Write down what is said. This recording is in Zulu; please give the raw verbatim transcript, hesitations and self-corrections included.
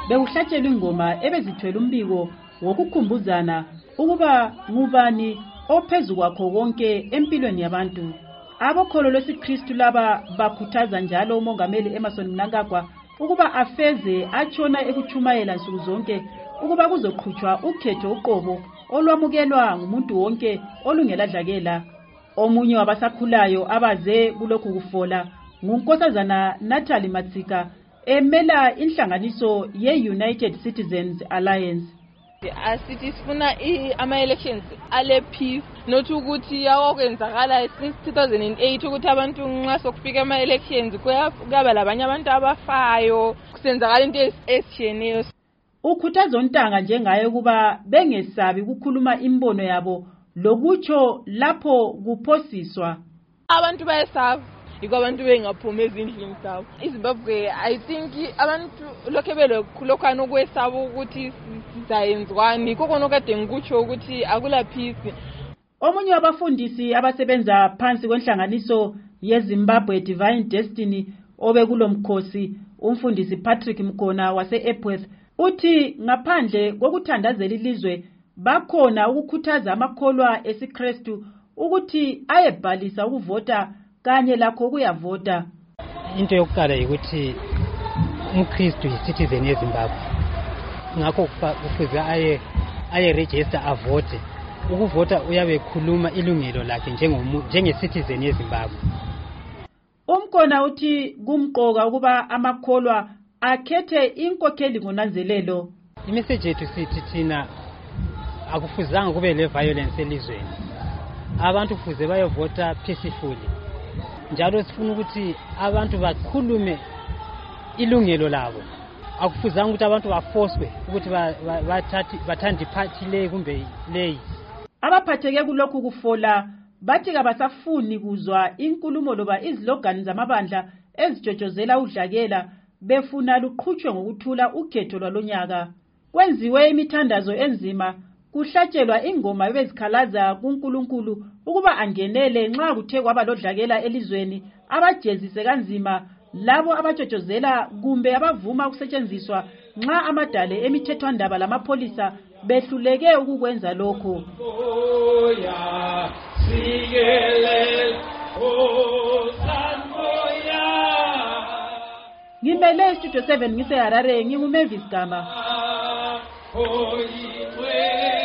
bewuhlatshelwa ingoma ebezithwele umbiko wokukhumbuzana ukuba ngubani ophezu kwakho konke empilweni yabantu. Abokholo lwesiKristu laba bakhuthaza njalo uMongameli Emmerson Mnangagwa ukuba afeze atshona ekuchumayela nsuku zonke ukuba kuzoqhutshwa ukhetho uqobo olwamukelwa ngumuntu wonke olungeladlakela. Omunye wabasakhulayo abaze kulokhu kufola ngunkosazana Natalie Matsika emela inhlanganiso ye-United Citizens Alliance. Asithi sifuna ama-elections ale peace, not ukuthi yakwenzakala since two thousand eight ukuthi abantu nxa sokufika ama-elections kuyaba labanye abantu abafayo kusenzakala into ezitshiyeneyo. Ukhuthaza uNtanga njengaye ukuba bengesabi ukukhuluma imbono yabo lokutsho lapho kuphosiswa. Abantu bayesaba yiko abantu bengaphumi ezindlini zabo. iZimbabwe I think abantu lokho belokhulokwana okwesaba ukuthi sizayenzwani kokona kade ngikutsho ukuthi akula peace. Omunye wabafundisi abasebenza phansi kwenhlanganiso yeZimbabwe Divine Destiny obekulomkhosi umfundisi Patrick Mkhona wase-Epworth uthi ngaphandle kokuthandazela ilizwe bakhona ukukhuthaza amakholwa esiKristu ukuthi ayebhalisa ukuvota kanye lakho kuyavota. Into yokuqala ukuthi umKristu yi-citizen yeZimbabwe, ngakho kufuze aye aye register avote. Ukuvota uyabe ekhuluma ilungelo lakhe njenge-citizen yeZimbabwe. Umkhona uthi kumqoka ukuba amakholwa akhethe inkokheli ngonanzelelo. Imessage yethu sithi thina akufuzanga kube le violence elizweni. Abantu kufuze bayovota peacefully. Njalo sifuna ukuthi abantu bakhulume ilungelo labo. Akufuzanga ukuthi abantu bafoswe ukuthi bathathi bathanda iphathi le kumbe leyi. Abaphatheke kulokhu kufola bathi kabasafuni kuzwa inkulumo loba izilogani zamabandla ezijojozela udlakela befuna luqhutshwe ngokuthula ukhetho lwalonyaka. Kwenziwe imithandazo enzima kuhlatshelwa ingoma ebezikhalaza kuNkulunkulu ukuba angenele nxa kuthe kwaba lodlakela elizweni abajezise kanzima labo abajojozela kumbe abavuma ukusetshenziswa nxa amadale emithethwandaba lamapholisa behluleke ukukwenza lokho. Ngimele Studio seven ngise Harare, nginguMavis Gama.